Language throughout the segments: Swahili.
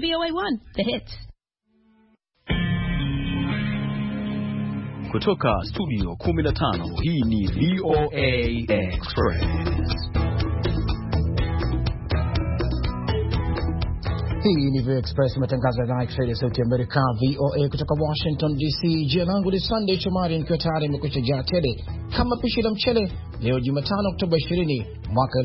VOA1, the hits. Kutoka studio 15, hii ni VOA Express. Hii ni VOA Express, matangazo ya Kiswahili ya Sauti ya Amerika, VOA kutoka Washington DC. Jina langu ni Sunday Shomari, nikiwa tayari nimekwisha jaa tele kama pishi la mchele. Leo Jumatano Oktoba 20 mwaka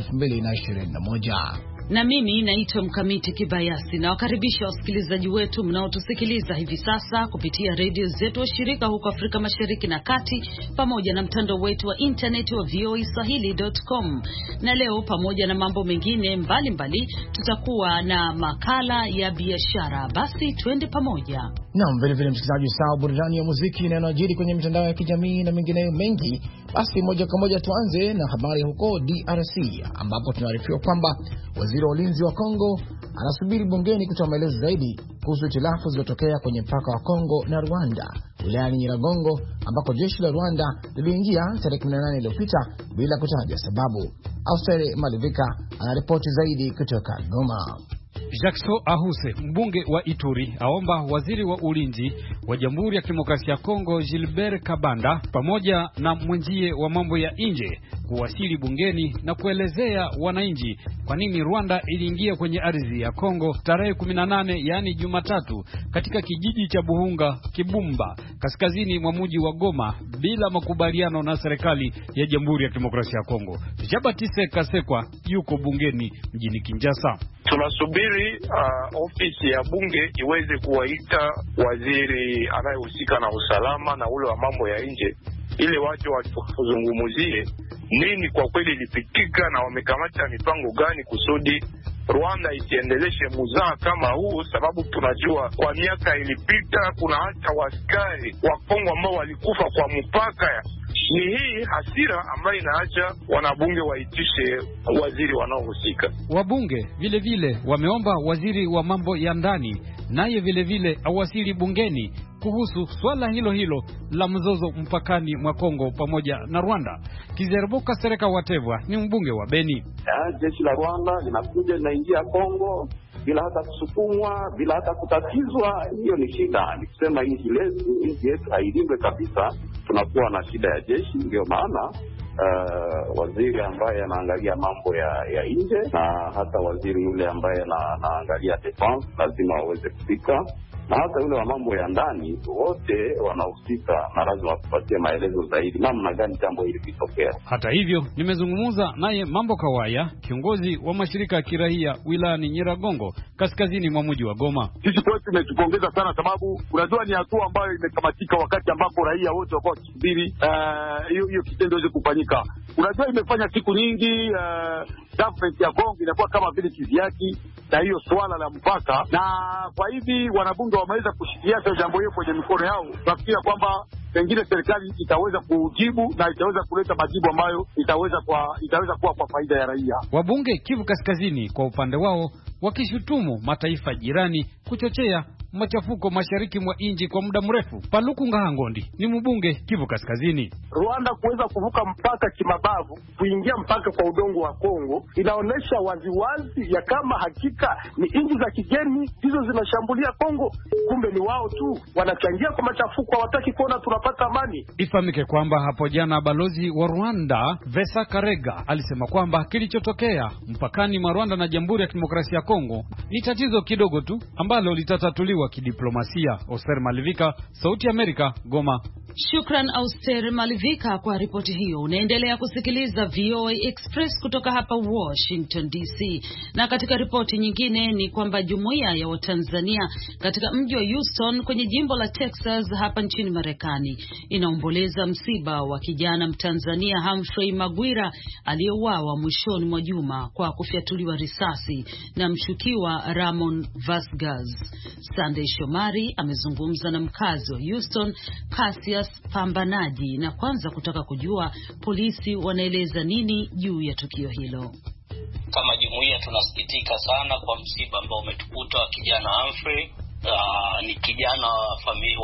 2021. Na mimi naitwa Mkamiti Kibayasi, na wakaribisha wasikilizaji wetu mnaotusikiliza hivi sasa kupitia redio zetu wa shirika huko Afrika Mashariki na Kati, pamoja na mtandao wetu wa internet wa voaswahili.com. Na leo pamoja na mambo mengine mbalimbali tutakuwa na makala ya biashara. Basi twende pamoja. Naam, vile vile msikilizaji, sawa, burudani ya muziki na yanayojiri kwenye mitandao ya kijamii na mengine mengi. Basi moja kwa moja tuanze na habari huko DRC, ambapo tunaarifiwa kwamba waziri wa ulinzi wa Kongo anasubiri bungeni kutoa maelezo zaidi kuhusu hitilafu zilizotokea kwenye mpaka wa Kongo na Rwanda wilayani Nyiragongo, ambako jeshi la Rwanda liliingia tarehe 18 iliyopita bila kutaja sababu. Austere Malivika anaripoti zaidi kutoka Goma. Jackson Ahuse, mbunge wa Ituri, aomba waziri wa ulinzi wa Jamhuri ya Kidemokrasia ya Kongo Gilbert Kabanda pamoja na mwenzie wa mambo ya nje kuwasili bungeni na kuelezea wananchi kwa nini Rwanda iliingia kwenye ardhi ya Kongo tarehe 18, yaani Jumatatu, katika kijiji cha Buhunga Kibumba kaskazini mwa mji wa Goma bila makubaliano na serikali ya Jamhuri ya Kidemokrasia ya Kongo. Jabatise Kasekwa yuko bungeni mjini Kinshasa. Tunasubiri ofisi ya bunge iweze kuwaita waziri anayehusika na usalama na ule wa mambo ya nje, ili watu wazungumuzie nini kwa kweli ilipitika na wamekamata mipango gani kusudi Rwanda isiendeleshe muzaa kama huu, sababu tunajua kwa miaka ilipita kuna hata waskari wa Kongo ambao walikufa kwa mpaka. Ni hii hasira ambayo inaacha wanabunge waitishe waziri wanaohusika. Wabunge vile vile wameomba waziri wa mambo ya ndani naye vile vile awasili bungeni kuhusu swala hilo hilo la mzozo mpakani mwa Kongo pamoja na Rwanda. Kizerboka Sereka Watevwa ni mbunge wa Beni. Jeshi la Rwanda linakuja linaingia Kongo bila hata kusukumwa, bila hata kutatizwa. Hiyo ni shida. Ni kusema nchi yetu hailindwe kabisa. Tunakuwa na shida ya jeshi. Ndio maana waziri ambaye anaangalia mambo ya nje na hata waziri yule ambaye anaangalia defense lazima waweze kufika, na hata yule wa mambo ya ndani, wote wanahusika na lazima tupatie maelezo zaidi namna gani jambo hili litokea. Hata hivyo, nimezungumza naye Mambo Kawaya, kiongozi wa mashirika ya kiraia wilayani Nyiragongo kaskazini mwa mji wa Goma. Sisi kwetu tumetupongeza sana, sababu unajua ni hatua ambayo imekamatika wakati ambapo raia wote walikuwa wakisubiri hiyo kitendo iweze kufanyika. Unajua imefanya siku nyingi, government ya Kongo inakuwa kama vile kiziaki na hiyo swala la mpaka, na kwa hivi wanabunge wameweza kushikilia jambo hilo kwenye mikono yao. Tunafikiria kwamba pengine serikali itaweza kujibu na itaweza kuleta majibu ambayo itaweza kuwa kwa faida ya raia. Wabunge Kivu Kaskazini kwa upande wao wakishutumu mataifa jirani kuchochea machafuko mashariki mwa nchi kwa muda mrefu. Paluku Ngahangondi ni mbunge Kivu Kaskazini. Rwanda kuweza kuvuka mpaka kimabavu kuingia mpaka kwa udongo wa Kongo inaonesha waziwazi ya kama hakika ni nchi za kigeni hizo zinashambulia Kongo, kumbe ni wao tu wanachangia kwa machafuko, hawataki kuona tunapata amani. Ifahamike kwamba hapo jana balozi wa Rwanda Vesa Karega alisema kwamba kilichotokea mpakani mwa Rwanda na Jamhuri ya Kidemokrasia ya Kongo ni tatizo kidogo tu ambalo litatatuliwa kidiplomasia. Oster Malivika, Sauti ya Amerika, Goma. Shukran Auster Malivika kwa ripoti hiyo. Unaendelea kusikiliza VOA Express kutoka hapa Washington DC. Na katika ripoti nyingine ni kwamba jumuiya ya Watanzania katika mji wa Houston kwenye jimbo la Texas hapa nchini Marekani inaomboleza msiba wa kijana Mtanzania Humphrey Magwira aliyeuawa mwishoni mwa juma kwa kufyatuliwa risasi na mshukiwa Ramon Vasquez. Sunday Shomari amezungumza na mkazi wa Houston Cassius Pambanaji na kwanza kutaka kujua polisi wanaeleza nini juu ya tukio hilo. Kama jumuiya tunasikitika sana kwa msiba ambao umetukuta wa kijana Humphrey. Ni kijana wa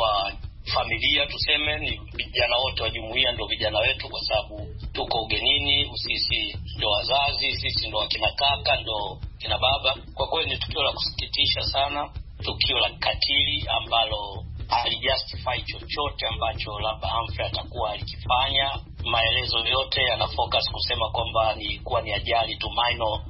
familia tuseme, ni vijana wote wa jumuiya ndio vijana wetu, kwa sababu tuko ugenini, sisi ndio wazazi, sisi ndio akina kaka, ndio kina baba. Kwa kweli ni tukio la kusikitisha sana, tukio la kikatili ambalo halijustify chochote ambacho labda Humphrey atakuwa alikifanya. Maelezo yote yana focus kusema kwamba ni ajali tu, minor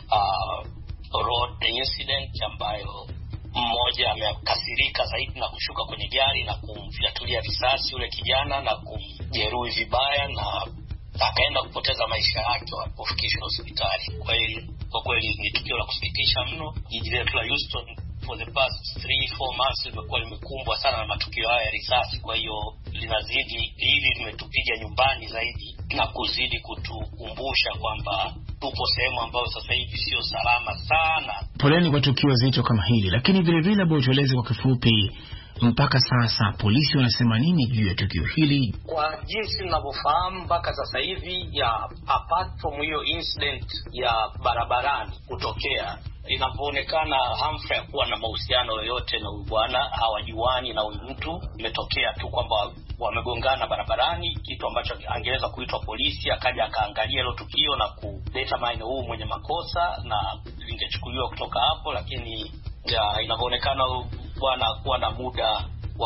road incident ambayo mmoja amekasirika zaidi na kushuka kwenye gari na kumfyatulia risasi yule kijana na kumjeruhi vibaya na akaenda kupoteza maisha yake alipofikishwa hospitali. Kwa kweli ni tukio la kusikitisha mno. Jiji letu la Houston for the past 3-4 months limekuwa limekumbwa sana na matukio haya ya risasi. Kwa hiyo linazidi hili limetupiga nyumbani zaidi na kuzidi kutukumbusha kwamba tupo sehemu ambayo sasa hivi sio salama sana. Poleni kwa tukio zito kama hili, lakini vile vile labda tueleze kwa kifupi mpaka sasa polisi wanasema nini juu ya tukio hili? Kwa jinsi ninavyofahamu mpaka sasa hivi, apart from hiyo incident ya barabarani kutokea, inapoonekana Humphrey kuwa na mahusiano yoyote na huyu bwana, hawajuani na huyu mtu. Imetokea tu kwamba wamegongana barabarani, kitu ambacho angeweza kuitwa polisi akaja akaangalia hilo tukio na kuleta maana huu mwenye makosa na lingechukuliwa kutoka hapo. Lakini inapoonekana bwana kuwa na muda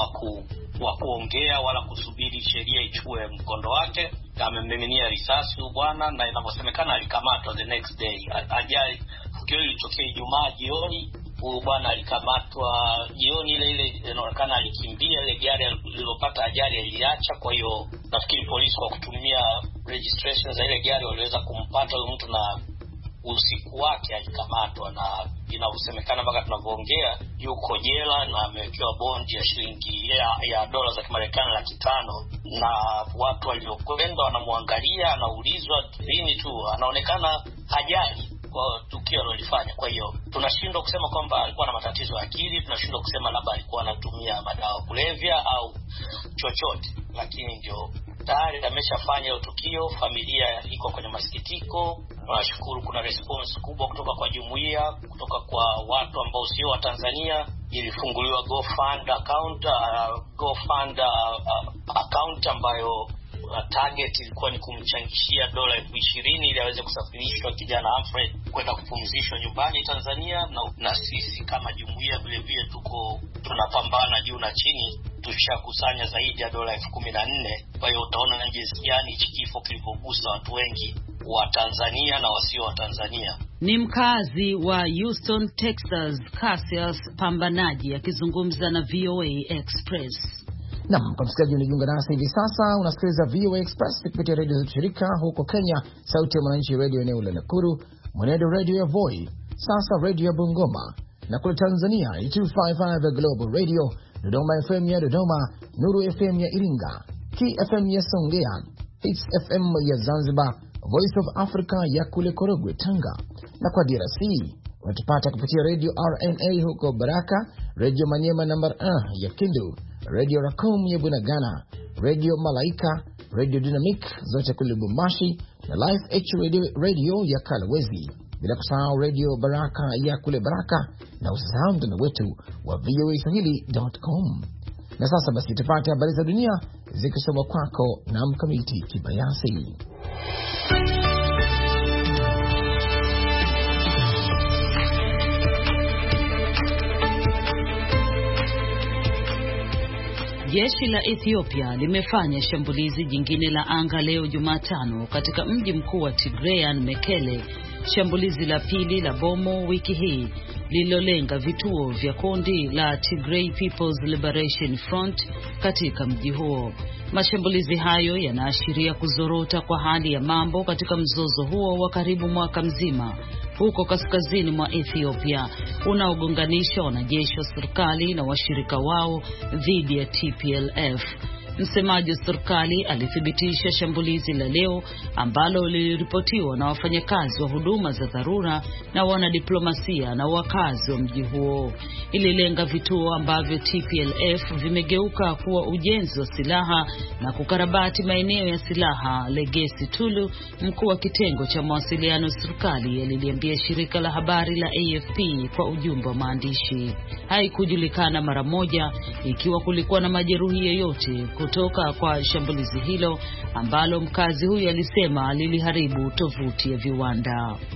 wa kuongea wala kusubiri sheria ichukue mkondo wake, amemmiminia risasi bwana, na inavyosemekana alikamatwa the next day. Ajali tukio lilitokea Ijumaa jioni. Huyu bwana alikamatwa jioni ile inaonekana alikimbia, ile gari lililopata ajali aliacha. Kwa hiyo nafikiri polisi kwa kutumia registration za ile gari waliweza kumpata huyu mtu na usiku wake alikamatwa, na inasemekana mpaka tunavyoongea yuko jela na amewekewa bondi ya shilingi ya dola za Kimarekani 500, na watu waliokwenda wanamwangalia, anaulizwa nini tu, anaonekana hajali kwa tukio alilofanya. Kwa hiyo tunashindwa kusema kwamba alikuwa na matatizo ya akili, tunashindwa kusema labda alikuwa anatumia madawa kulevya au chochote, lakini ndio tayari ameshafanya hiyo tukio. Familia iko kwenye masikitiko. Tunashukuru kuna response kubwa kutoka kwa jumuiya, kutoka kwa watu ambao sio wa Tanzania. Ilifunguliwa GoFund account ambayo target ilikuwa ni kumchangishia dola 20,000 ili aweze kusafirishwa kijana Humphrey kwenda kupumzishwa nyumbani Tanzania, na sisi kama jumuiya vile vile tunapambana juu na chini, tushakusanya zaidi ya dola 14,000. Kwa hiyo utaona jinsi gani hichi kifo kilivyogusa watu wengi wa Tanzania na wasio wa Tanzania. Ni mkazi wa Houston, Texas, Cassius Pambanaji akizungumza na VOA Express. Naam, kwa msikilizaji unajiunga nasi hivi sasa, unasikiliza VOA Express kupitia redio za shirika huko Kenya, Sauti ya Mwananchi Radio eneo la Nakuru, Mwenedo Radio ya Voi, Sasa Radio ya Bungoma, na kule Tanzania 255 Global Radio, Dodoma FM ya Dodoma, Nuru FM ya Iringa, KFM ya Songea, Hits FM ya Zanzibar, Voice of Africa ya kule Korogwe Tanga, na kwa DRC unatupata kupitia Radio RNA huko Baraka, Radio Manyema namba ya Kindu, Radio Racom ya Bunagana, Radio Malaika, Radio Dynamic zote kule Lubumbashi, na Life H Radio ya Kalawezi, bila kusahau Radio Baraka ya kule Baraka, na usisahau mtandao wetu wa voaswahili.com. Na sasa basi tupate habari za dunia zikisomwa kwako na Mkamiti Kibayasi. Jeshi la Ethiopia limefanya shambulizi jingine la anga leo Jumatano katika mji mkuu wa Tigray Mekele, shambulizi la pili la bomu wiki hii lililolenga vituo vya kundi la Tigray People's Liberation Front katika mji huo. Mashambulizi hayo yanaashiria kuzorota kwa hali ya mambo katika mzozo huo wa karibu mwaka mzima huko kaskazini mwa Ethiopia unaogonganisha wanajeshi wa serikali na washirika wao dhidi ya TPLF. Msemaji wa serikali alithibitisha shambulizi la leo ambalo liliripotiwa na wafanyakazi wa huduma za dharura na wanadiplomasia na wakazi wa mji huo. Ililenga vituo ambavyo TPLF vimegeuka kuwa ujenzi wa silaha na kukarabati maeneo ya silaha. Legesi Tulu, mkuu wa kitengo cha mawasiliano serikali, aliliambia shirika la habari la AFP kwa ujumbe wa maandishi. Haikujulikana mara moja ikiwa kulikuwa na majeruhi yoyote kutoka kwa shambulizi hilo ambalo mkazi huyu alisema liliharibu tovuti ya viwanda.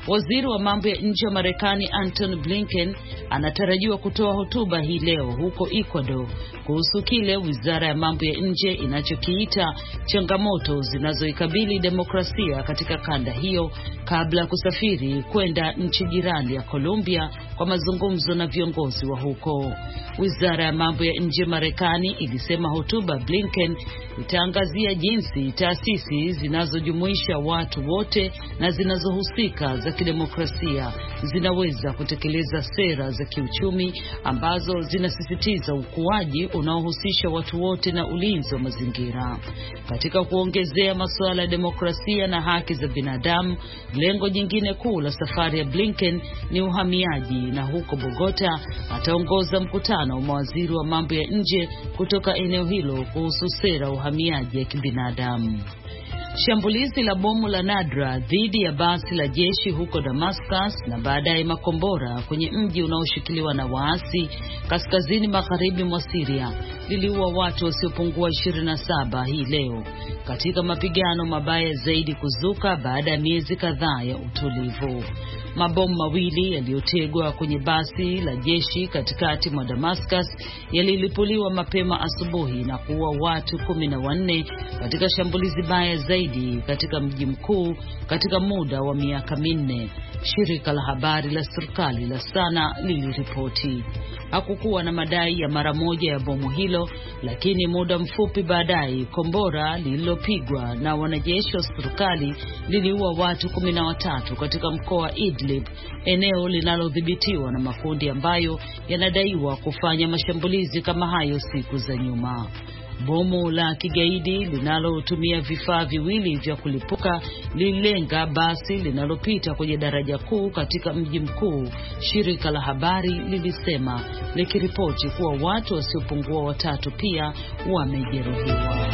Waziri wa mambo ya nje wa Marekani Antony Blinken anatarajiwa kutoa hotuba hii leo huko Ecuador kuhusu kile wizara ya mambo ya nje inachokiita changamoto zinazoikabili demokrasia katika kanda hiyo, kabla ya kusafiri kwenda nchi jirani ya Colombia kwa mazungumzo na viongozi wa huko. Wizara ya mambo ya nje Marekani ilisema hotuba Blinken itaangazia jinsi taasisi zinazojumuisha watu wote na zinazohusika za kidemokrasia zinaweza kutekeleza sera za kiuchumi ambazo zinasisitiza ukuaji unaohusisha watu wote na ulinzi wa mazingira. Katika kuongezea masuala ya demokrasia na haki za binadamu, lengo jingine kuu la safari ya Blinken ni uhamiaji, na huko Bogota ataongoza mkutano wa mawaziri wa mambo ya nje kutoka eneo hilo kuhusu sera uhamiaji ya kibinadamu. Shambulizi la bomu la nadra dhidi ya basi la jeshi huko Damascus na baadaye makombora kwenye mji unaoshikiliwa na waasi kaskazini magharibi mwa Syria liliua watu wasiopungua 27 hii leo, katika mapigano mabaya zaidi kuzuka baada ya miezi kadhaa ya utulivu. Mabomu mawili yaliyotegwa kwenye basi la jeshi katikati mwa Damascus yalilipuliwa mapema asubuhi na kuua watu 14 katika shambulizi baya zaidi katika mji mkuu katika muda wa miaka 4, shirika la habari la serikali la Sana liliripoti. Hakukuwa na madai ya mara moja ya bomu hilo, lakini muda mfupi baadaye kombora lililopigwa na wanajeshi wa serikali liliua watu 13 katika mkoa wa Idlib, eneo linalodhibitiwa na makundi ambayo yanadaiwa kufanya mashambulizi kama hayo siku za nyuma. Bomu la kigaidi linalotumia vifaa viwili vya kulipuka lililenga basi linalopita kwenye daraja kuu katika mji mkuu, shirika la habari lilisema, likiripoti kuwa watu wasiopungua 3 pia wamejeruhiwa.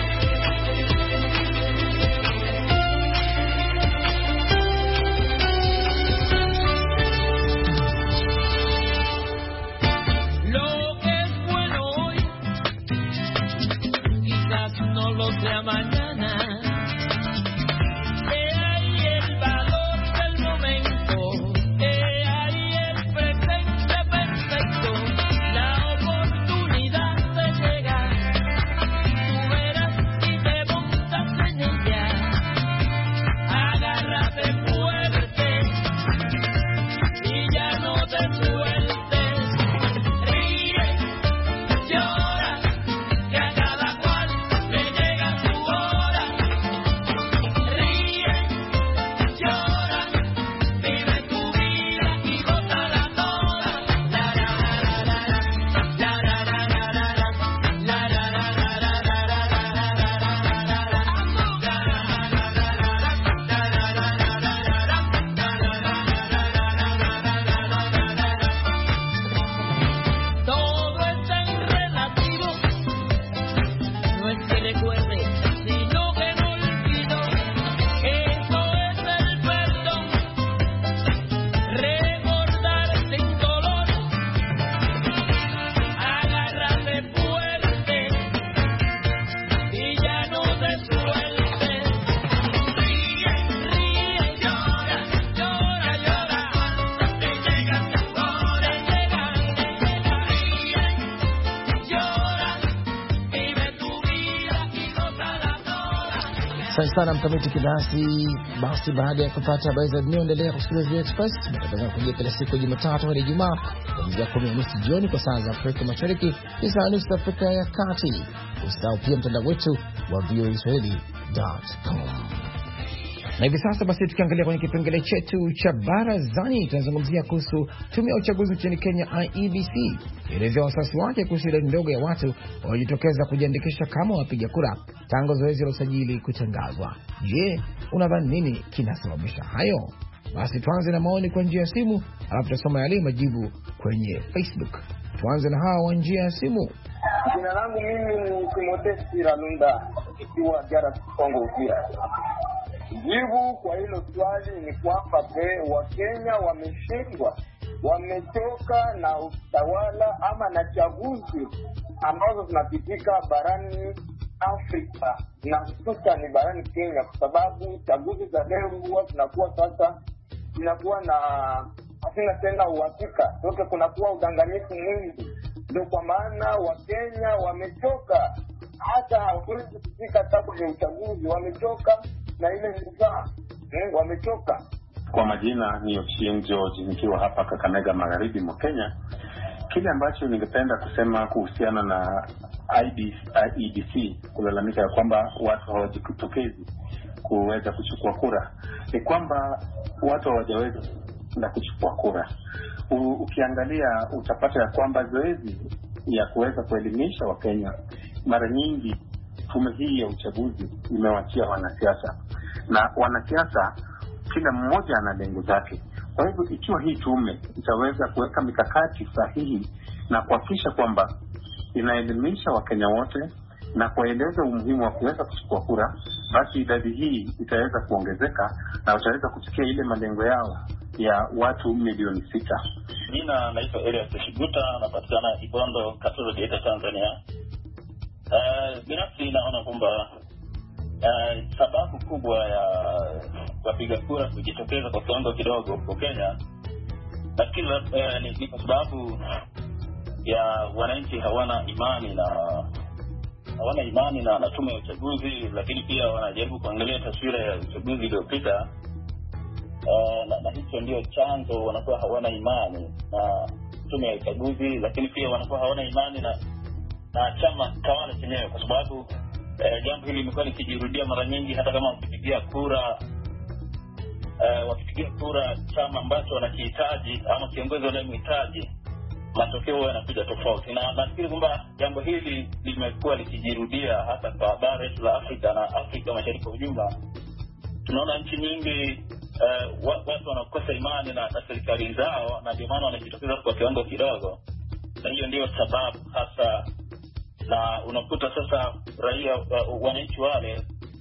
Sana mkamiti kibasi. Basi baada ya kupata habari za dunia, endelea kusikiliza VOA Express. Tunatazama kujia kila siku ya Jumatatu hadi Ijumaa kuanzia 10:30 jioni kwa saa za Afrika Mashariki, 9:30 Afrika ya Kati. Usisahau pia mtandao wetu wa voaswahili.com. Na hivi sasa basi tukiangalia kwenye kipengele chetu cha barazani, tunazungumzia kuhusu tume ya uchaguzi nchini Kenya IEBC inaelezea wasiwasi wake kuhusu idadi ndogo ya watu waliojitokeza kujiandikisha kama wapiga kura tangu zoezi la usajili kutangazwa. Je, unadhani nini kinasababisha hayo? Basi tuanze na maoni kwa njia ya simu, alafu tutasoma yale majibu kwenye Facebook. Tuanze na hawa wa njia ya simu. Jina langu mimi ni Timothy Ralunda, ikiwa DRC Kongo Uvira. Jibu kwa hilo swali ni kwamba Wakenya wameshindwa, wametoka na utawala ama na chaguzi ambazo zinapitika barani Afrika na hususan barani Kenya, kwa sababu chaguzi za leo huwa zinakuwa sasa inakuwa na hakuna tena uhakika, sote kunakuwa udanganyifu mwingi. Ndio kwa maana Wakenya wamechoka, hata hawezi kufika hata kwenye uchaguzi, wamechoka na ile nidhaa, wamechoka. Kwa majina ni Ochieng George, nikiwa hapa Kakamega, magharibi mwa Kenya. Kile ambacho ningependa kusema kuhusiana na IEBC kulalamika ya kwamba watu hawajitokezi kuweza kuchukua kura, ni kwamba watu hawajaweza na kuchukua kura. Ukiangalia utapata ya kwamba zoezi ya kuweza kuelimisha Wakenya, mara nyingi tume hii ya uchaguzi imewachia wanasiasa, na wanasiasa kila mmoja ana lengo zake. Kwa hivyo ikiwa hii tume itaweza kuweka mikakati sahihi na kuhakikisha kwamba inaelimisha Wakenya wote na kueleza umuhimu wa kuweza kuchukua kura, basi idadi hii itaweza kuongezeka na wataweza kufikia ile malengo yao ya watu milioni 6. Jina naitwa Elias Shiguta, napatikana Ibondo, Katoro, Geita, Tanzania. Binafsi naona kwamba sababu kubwa ya wapiga kura kujitokeza kwa kiwango kidogo kwa Kenya, nafikiri ni kwa sababu ya wananchi hawana imani na tume ya uchaguzi, lakini pia wanajaribu kuangalia taswira ya uchaguzi iliyopita, na hicho ndio chanzo. Wanakuwa hawana imani na tume ya uchaguzi, lakini pia wanakuwa hawana imani na chama tawala chenyewe, kwa sababu jambo hili limekuwa likijirudia mara nyingi. Hata kama wakipigia kura chama ambacho wanakihitaji ama kiongozi wanayemhitaji, matokeo yanakuja tofauti. Na nafikiri kwamba jambo hili limekuwa likijirudia hata kwa bara letu la Afrika na Afrika Mashariki kwa ujumla. Tunaona nchi nyingi watu wanakosa imani na serikali zao, na ndio maana wanajitokeza kwa kiwango kidogo, na hiyo ndio sababu hasa. Na unakuta sasa raia, wananchi wale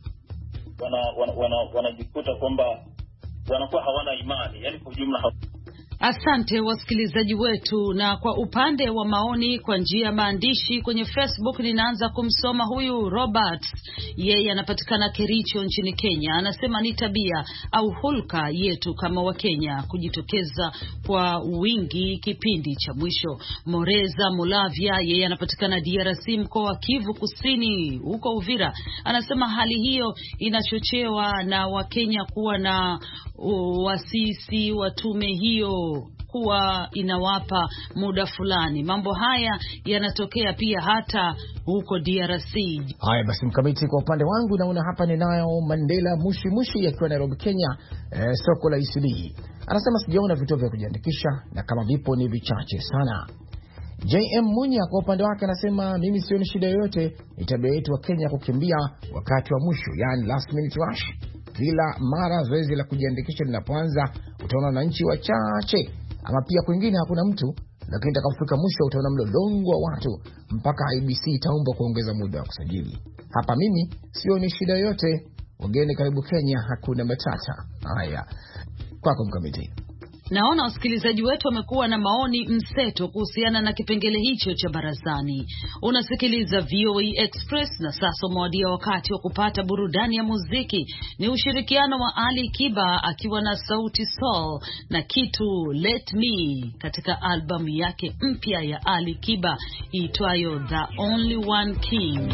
wanajikuta kwamba wanakuwa hawana imani, yani kwa ujumla. Asante wasikilizaji wetu, na kwa upande wa maoni kwa njia ya maandishi kwenye Facebook ninaanza kumsoma huyu Robert. Yeye anapatikana Kericho nchini Kenya. Anasema ni tabia au hulka yetu kama Wakenya kujitokeza kwa wingi kipindi cha mwisho. Moreza Mulavya, yeye anapatikana DRC, mkoa wa Kivu Kusini huko Uvira. Anasema hali hiyo inachochewa na Wakenya kuwa na wasisi wa tume hiyo kuwa inawapa muda fulani. Mambo haya yanatokea pia hata huko DRC. Haya basi, Mkamiti, kwa upande wangu naona hapa ninayo Mandela Mushi akiwa Nairobi, Kenya, soko la Isili. Anasema sijaona vituo vya kujiandikisha, na kama vipo ni vichache sana. JM Munya kwa upande wake anasema mimi sioni shida yoyote, ni tabia yetu wa Kenya kukimbia wakati wa mwisho, yani last minute rush. Kila mara zoezi la kujiandikisha linapoanza utaona wananchi wachache, ama pia kwingine hakuna mtu, lakini itakapofika mwisho utaona mlolongo wa watu mpaka IEBC itaomba kuongeza muda wa kusajili. Hapa mimi sioni shida yoyote, wageni karibu Kenya, hakuna matata. Haya, kwako Mkamiti. Naona wasikilizaji wetu wamekuwa na maoni mseto kuhusiana na kipengele hicho cha barazani. Unasikiliza VOA Express, na sasa umewadia wakati wa kupata burudani ya muziki. Ni ushirikiano wa Ali Kiba akiwa na Sauti Sol na kitu Let Me katika albamu yake mpya ya Ali Kiba iitwayo The Only One King.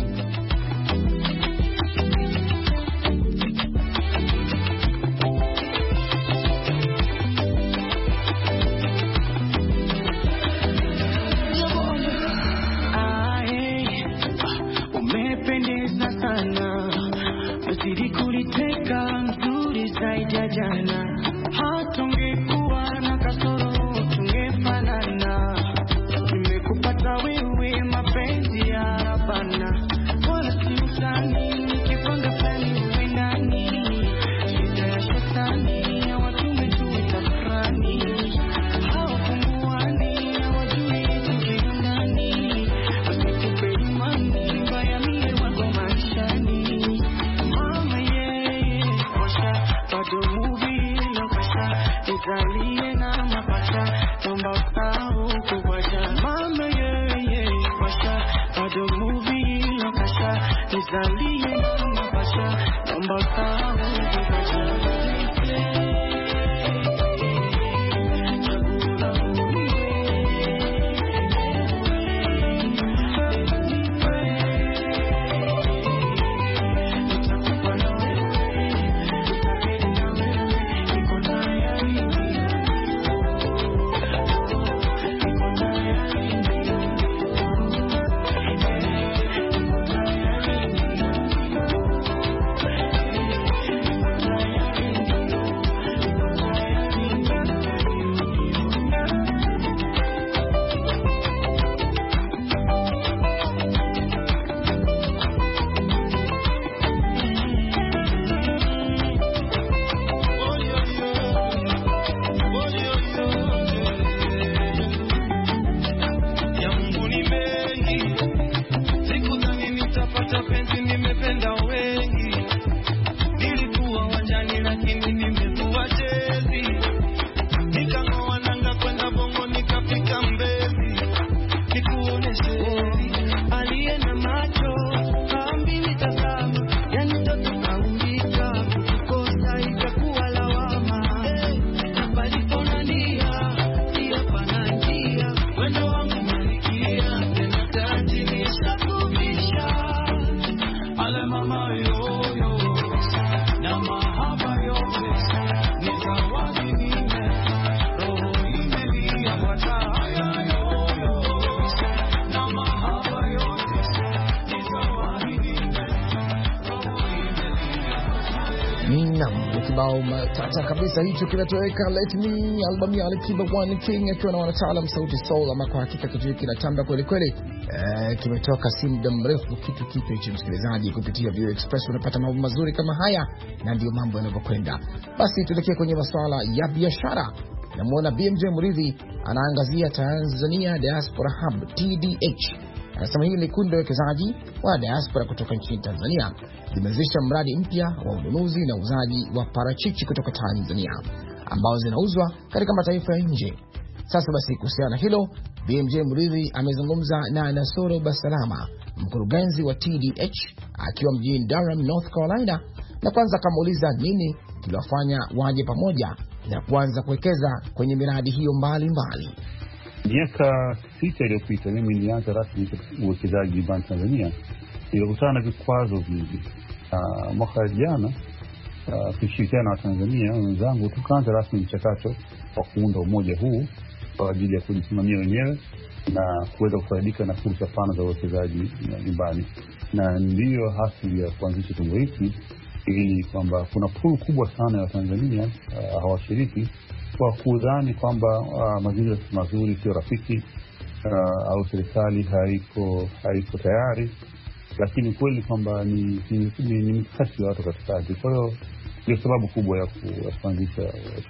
Naam, kibao matata kabisa hicho kinatoweka Let Me, albamu ya Alikiba One King akiwa na wanataalam Sauti Soul, ama kwa hakika kitu hiki kinatamba kweli kweli. Kimetoka si muda mrefu, kitu kipya hicho msikilizaji. Kupitia View Express unapata mambo mazuri kama haya, na ndio mambo yanavyokwenda. Basi tuelekee kwenye masuala ya biashara. Namuona BMJ Muridhi anaangazia Tanzania Diaspora Hub TDH. Anasema hili ni kundi la wekezaji wa diaspora kutoka nchini Tanzania limeanzisha mradi mpya wa ununuzi na uuzaji wa parachichi kutoka Tanzania ambao zinauzwa katika mataifa ya nje. Sasa basi, kuhusiana na hilo, BMJ Muridhi amezungumza na Nasoro Basalama, mkurugenzi wa TDH, akiwa mjini Durham, North Carolina, na kwanza akamuuliza nini kiliwafanya waje pamoja na kuanza kuwekeza kwenye miradi hiyo mbalimbali. Miaka 6 iliyopita mimi nilianza rasmi uwekezaji nchini Tanzania. Nilikutana na vikwazo vingi. Mwaka jana tukishirikiana na Tanzania wenzangu tukaanza rasmi mchakato wa kuunda umoja huu kwa ajili ya kujisimamia wenyewe na kuweza kufaidika na fursa pana za uwekezaji nyumbani. Na ndiyo hasili ya kuanzisha chombo hiki, ili kwamba kuna pool kubwa sana ya Tanzania hawashiriki kwa kudhani kwamba mazingira mazuri sio rafiki au serikali haiko tayari, lakini kweli kwamba ni mkakati wa watu katikati. Kwa hiyo ndio sababu kubwa ya kuanzisha.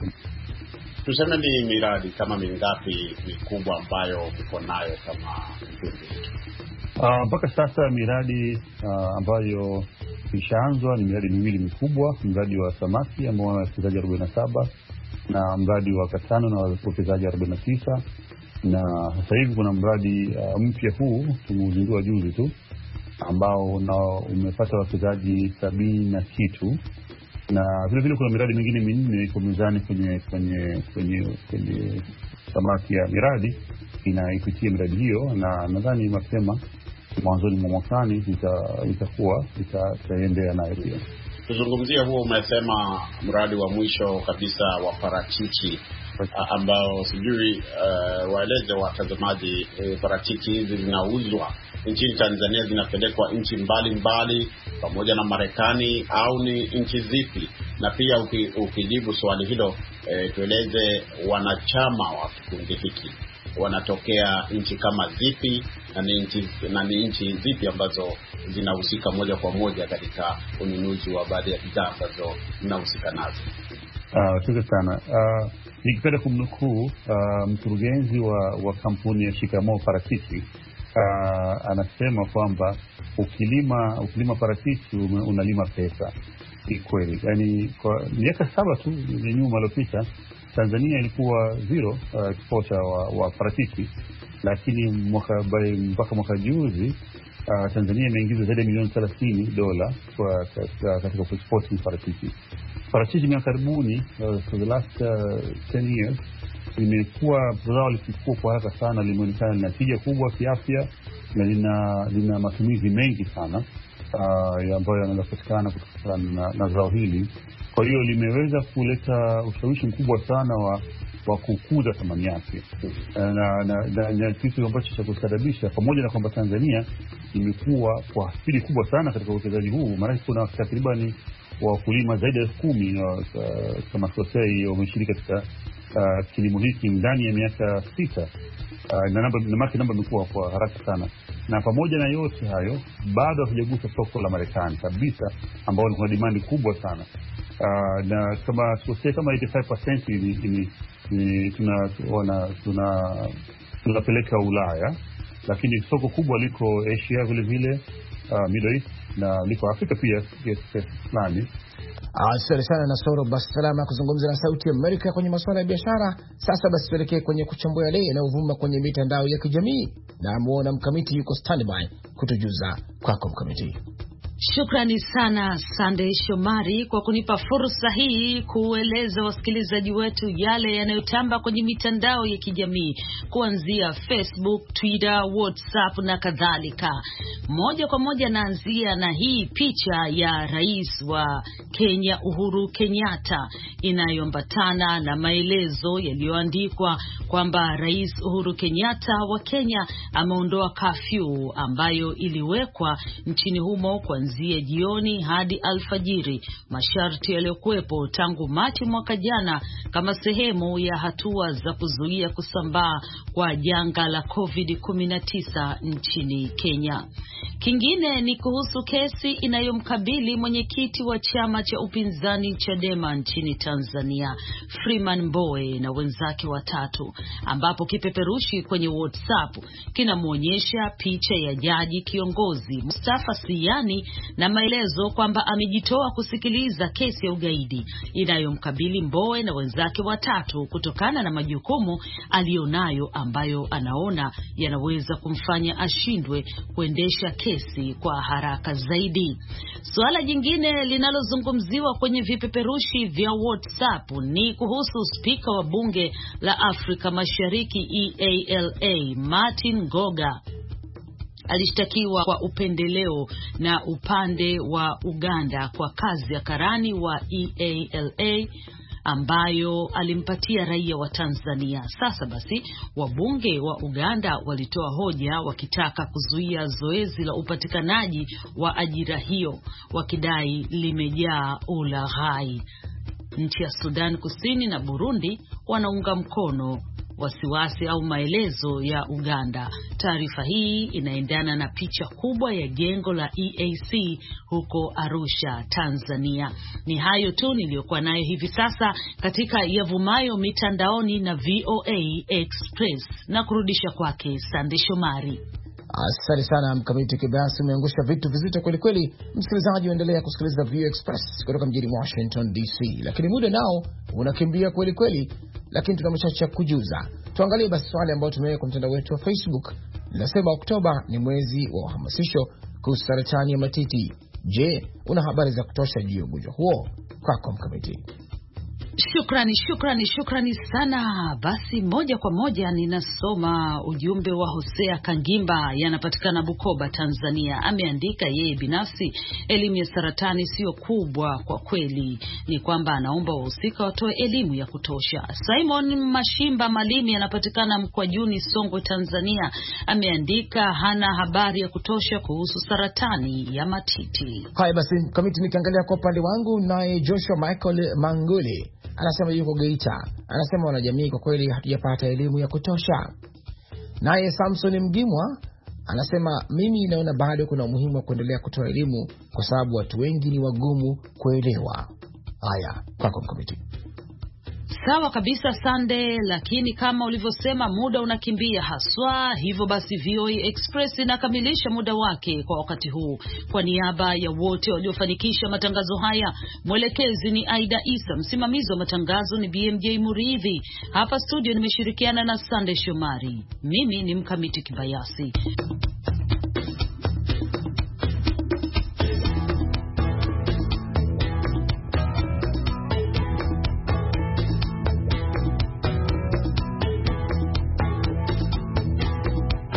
Tuseme ni miradi kama mingapi mikubwa ambayo mko nayo kama kikundi? Mpaka sasa miradi ambayo ishaanzwa ni miradi miwili mikubwa, mradi wa samaki ambao una wawekezaji 47 na mradi wa katano na wawekezaji 49, na sasa hivi kuna mradi mpya huu tumeuzindua juzi tu ambao umepata wawekezaji 70 na kitu, na vile vile kuna miradi mingine minne iko mezani kwenye samaki ya miradi inaipitia miradi hiyo, na nadhani mapema mwanzoni mwa mwakani itaendelea nayo pia. Tuzungumzie huo, umesema mradi wa mwisho kabisa wa parachichi ambao sijui waeleze watazamaji, parachichi hizi zinauzwa nchini Tanzania, zinapelekwa nchi mbalimbali pamoja na Marekani au ni nchi zipi? Na pia ukijibu swali hilo, tueleze wanachama wa kikundi hiki wanatokea nchi kama zipi na ni nchi zipi ambazo zinahusika moja kwa moja katika ununuzi wa baadhi ya bidhaa ambazo mnahusika nazo. Asante sana. Nikipenda kumnukuu mkurugenzi wa kampuni ya Shikamoo Parachichi, anasema kwamba ukilima parachichi unalima pesa. Ni kweli. Yaani kwa miaka 7 tu nyuma iliyopita Tanzania ilikuwa zero exporter wa parachichi, lakini mpaka mwaka juzi Tanzania imeingiza zaidi ya milioni $30 katika export parachichi. Parachichi miaka karibuni, for the last 10 years, imekuwa zao likikua kwa haraka sana, limeonekana lina tija kubwa kiafya na lina matumizi mengi sana ambayo yanaweza kupatikana kutokana na zao hili. Kwa hiyo limeweza kuleta ushawishi mkubwa sana wa kukuza thamani yake, na kitu ambacho cha kusababisha, pamoja na kwamba Tanzania imekuwa kwa asili kubwa sana katika uwekezaji huu. Maana kuna takriban wakulima zaidi ya 10 kama sosai wameshiriki katika kilimo hiki ndani ya miaka 6, na namba imekuwa kwa haraka sana. Na pamoja na yote hayo, bado hajagusa soko la Marekani kabisa, ambao kuna demand kubwa sana. Na kama sosai kama 85% tunapeleka Ulaya, lakini soko kubwa liko Asia vile vile, Middle East, na liko Afrika pia fulani. Asante sana Nasoro Basalama kuzungumza na Sauti ya Amerika kwenye masuala ya biashara. Sasa basi tuelekee kwenye kuchambua yale yanayovuma kwenye mitandao ya kijamii, na muona Mkamiti yuko standby kutujuza. Kwako Mkamiti. Shukrani sana Sunday Shomari kwa kunipa fursa hii kueleza wasikilizaji wetu yale yanayotamba kwenye mitandao ya kijamii, kuanzia Facebook, Twitter, WhatsApp na kadhalika. Moja kwa moja naanzia na hii picha ya Rais wa Kenya Uhuru Kenyatta inayoambatana na maelezo yaliyoandikwa kwamba Rais Uhuru Kenyatta wa Kenya ameondoa curfew ambayo iliwekwa nchini humo kuanzia kuanzia jioni hadi alfajiri, masharti yaliyokuwepo tangu Machi mwaka jana kama sehemu ya hatua za kuzuia kusambaa kwa janga la COVID-19 nchini Kenya. Kingine ni kuhusu kesi inayomkabili mwenyekiti wa chama cha upinzani Chadema nchini Tanzania, Freeman Mbowe na wenzake watatu, ambapo kipeperushi kwenye WhatsApp kinamuonyesha picha ya jaji kiongozi Mustafa Siyani na maelezo kwamba amejitoa kusikiliza kesi ya ugaidi inayomkabili Mbowe na wenzake watatu kutokana na majukumu alionayo ambayo anaona yanaweza kumfanya ashindwe kuendesha kesi kwa haraka zaidi. Suala jingine linalozungumziwa kwenye vipeperushi vya WhatsApp ni kuhusu spika wa bunge la Afrika Mashariki EALA Martin Ngoga. Alishtakiwa kwa upendeleo na upande wa Uganda kwa kazi ya karani wa EALA ambayo alimpatia raia wa Tanzania. Sasa basi, wabunge wa Uganda walitoa hoja wakitaka kuzuia zoezi la upatikanaji wa ajira hiyo, wakidai limejaa ulaghai. Nchi ya Sudan Kusini na Burundi wanaunga mkono wasiwasi au maelezo ya Uganda. Taarifa hii inaendana na picha kubwa ya jengo la EAC huko Arusha, Tanzania. Ni hayo tu niliyokuwa nayo hivi sasa katika yavumayo mitandaoni na VOA Express, na kurudisha kwake Sande Shomari. Asante sana Mkamiti Kibayasi, umeangusha vitu vizito kweli kweli. Msikilizaji, endelea kusikiliza VOA Express kutoka mjini Washington DC. Lakini muda nao unakimbia kweli kweli, lakini tuna machache kujuza. Tuangalie basi swali ambalo tumeweka kwa mtandao wetu wa Facebook. Linasema Oktoba ni mwezi wa uhamasisho kuhusu saratani ya matiti. Je, una habari za kutosha juu ya ugonjwa huo? Kwako Mkamiti. Shukrani sana. Basi moja kwa moja ninasoma ujumbe wa Hosea Kangimba, yanapatikana Bukoba, Tanzania. Ameandika yeye binafsi elimu ya saratani sio kubwa kwa kweli, ni kwamba anaomba wahusika watoe elimu ya kutosha. Simon Mashimba Malimi anapatikana Mkwajuni, Songwe, Tanzania. Ameandika hana habari ya kutosha kuhusu saratani ya matiti. Haya basi Mkamiti, nikiangalia kwa upande wangu, naye Joshua Michael Mangule anasema yuko Geita. Anasema wanajamii kwa kweli hatujapata elimu ya kutosha. Naye Samson Mgimwa anasema mimi naona bado kuna umuhimu wa kuendelea kutoa elimu kwa sababu watu wengi ni wagumu kuelewa. Haya, kwako Mkamiti. Sawa kabisa Sande, lakini kama ulivyosema muda unakimbia haswa, hivyo basi VOA Express inakamilisha muda wake kwa wakati huu. Kwa niaba ya wote waliofanikisha matangazo haya, mwelekezi ni Aida Isa, msimamizi wa matangazo ni BMJ Muridhi. Hapa studio nimeshirikiana na Sande Shomari. Mimi ni Mkamiti Kibayasi.